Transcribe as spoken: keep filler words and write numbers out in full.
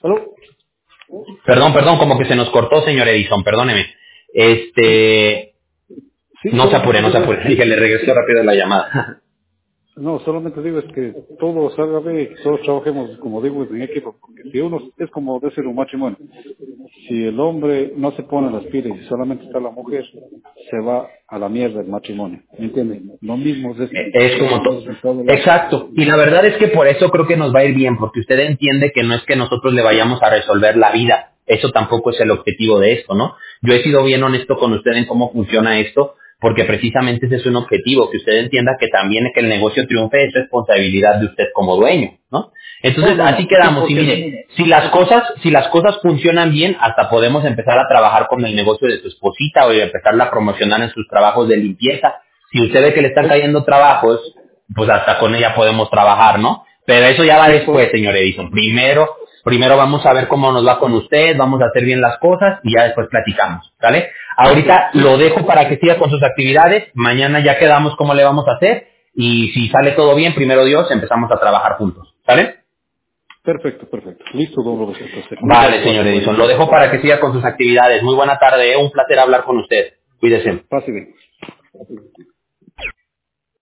¿Aló? Perdón, perdón, como que se nos cortó, señor Edison, perdóneme. Este, Sí, no se apure, solamente no se digo, apure. Sí, que le regresó rápido la llamada. no, solamente digo es que todo salga bien, y que todos trabajemos, como digo, en equipo, porque si uno es como decir un matrimonio, si el hombre no se pone las pilas y solamente está la mujer, se va a la mierda el matrimonio, ¿me entienden? Lo mismo es esto, Es como todo. en todo lado. Exacto. Y la verdad es que por eso creo que nos va a ir bien, porque usted entiende que no es que nosotros le vayamos a resolver la vida. Eso tampoco es el objetivo de esto, ¿no? Yo he sido bien honesto con usted en cómo funciona esto, porque precisamente ese es un objetivo, que usted entienda que también que el negocio triunfe es responsabilidad de usted como dueño, ¿no? No, Entonces, no, así no, quedamos. Y cien por ciento. mire, si las cosas, si las cosas funcionan bien, hasta podemos empezar a trabajar con el negocio de su esposita o empezarla a promocionar en sus trabajos de limpieza. Si usted ve que le están Es, cayendo trabajos, pues hasta con ella podemos trabajar, ¿no? Pero eso ya va es por, después, señor Edison. Primero, primero vamos a ver cómo nos va con usted, vamos a hacer bien las cosas y ya después platicamos, ¿sale? perfecto, Ahorita sí, lo dejo para que siga con sus actividades, mañana ya quedamos cómo le vamos a hacer y si sale todo bien, primero Dios, empezamos a trabajar juntos, ¿sale? perfecto, perfecto. Listo, don Roberto, entonces, muchas Vale, señor gracias. Edison, lo dejo para que siga con sus actividades. Muy buena tarde, ¿eh? Un placer hablar con usted. Cuídese. Pase bien.